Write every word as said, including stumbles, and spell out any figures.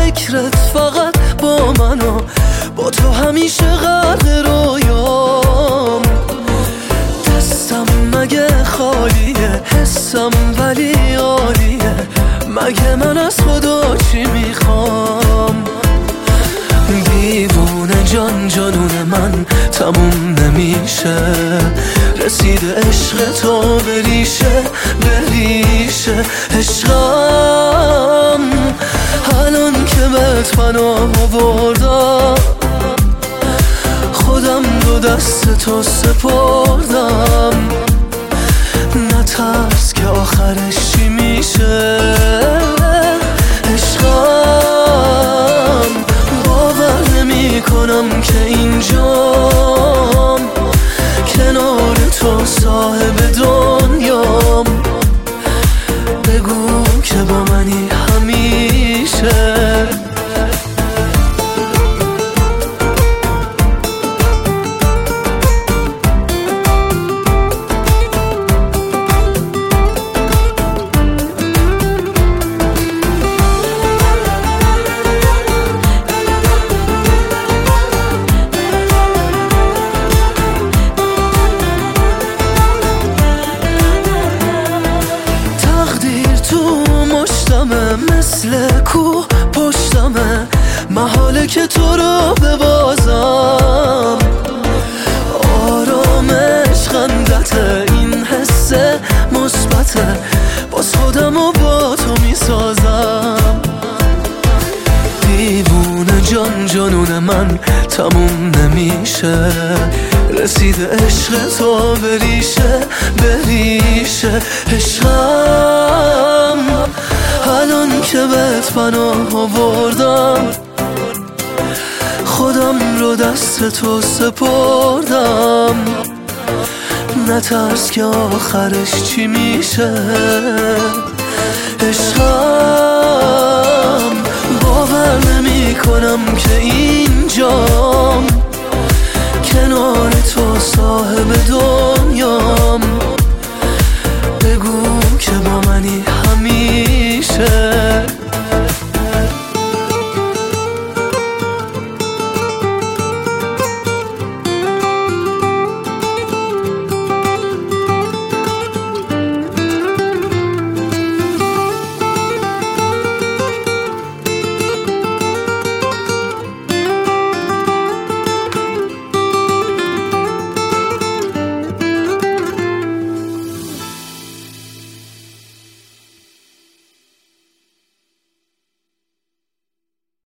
فکرت فقط با من و با تو همیشه غرق رویام. دستم مگه خالیه، حسم ولی عالیه، مگه من از خدا چی میخوام؟ دیوونه جان جانون من تموم نمیشه، رسیده عشق تو به ریشه به ریشه. عشقم الان که بهت پناه آوردم، خودم دو دست تو سپردم. نترس که آخرش چی میشه. عشقم باور نمی کنم که اینجام، کنار تو صاحب دنیام. بگو که با منی همیشه. مثل کوه پشتمه، محاله که تو رو ببازم. آرامش خندته، این حس مثبته، باز خودم رو با تو میسازم. دیوونه جان جانون من تموم نمیشه، رسیده عشق تو به ریشه به ریشه. عشقم الان که بهت پناه آوردم، خودم رو دست تو سپردم. نترس که آخرش چی میشه. عشقم باور نمی کنم که اینجام، کنار تو صاحب دنیا.